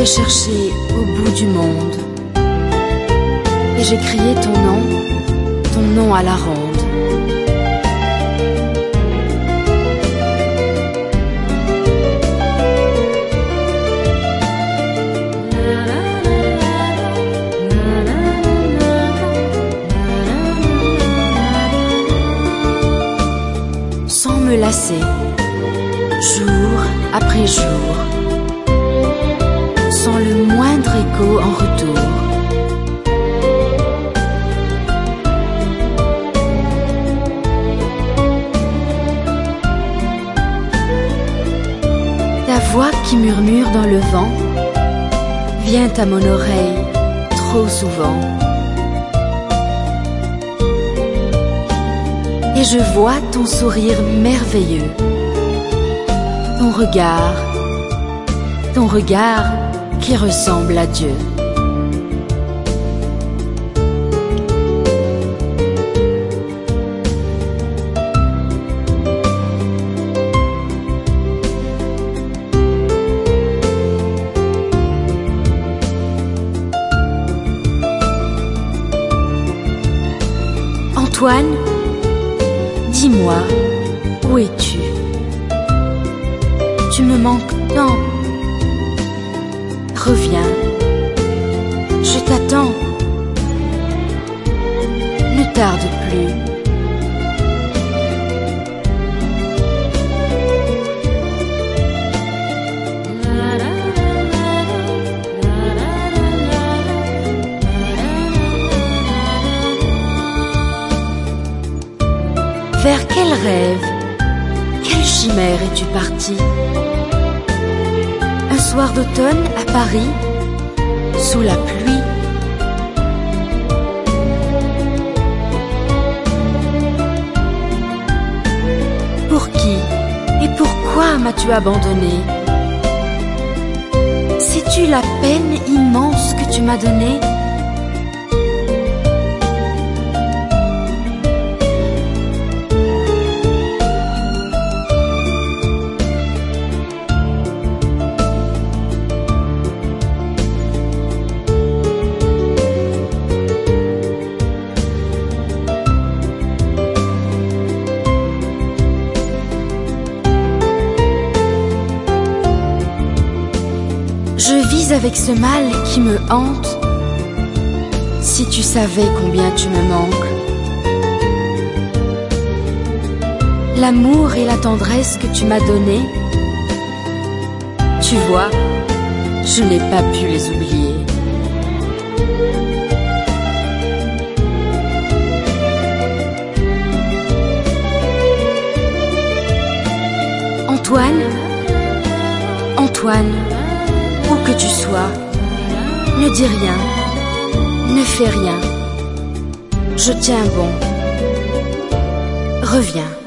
t'ai cherché au bout du monde et j'ai crié ton nom à la ronde. Sans me lasser, jour après jour, sans le moindre écho en retour. Ta voix qui murmure dans le vent vient à mon oreille trop souvent. Et je vois ton sourire merveilleux, ton regard qui ressemble à Dieu. Antoine, dis-moi, où es-tu? Tu me manques tant. Reviens, je t'attends. Ne tarde plus. Vers quel rêve, quelle chimère es-tu parti? Un soir d'automne à Paris, sous la pluie. Pour qui et pourquoi m'as-tu abandonné? Sais-tu la peine immense que tu m'as donnée? Je vis avec ce mal qui me hante. Si tu savais combien tu me manques. L'amour et la tendresse que tu m'as donnés, tu vois, je n'ai pas pu les oublier. Antoine, Antoine, où que tu sois, ne dis rien, ne fais rien. Je tiens bon. Reviens.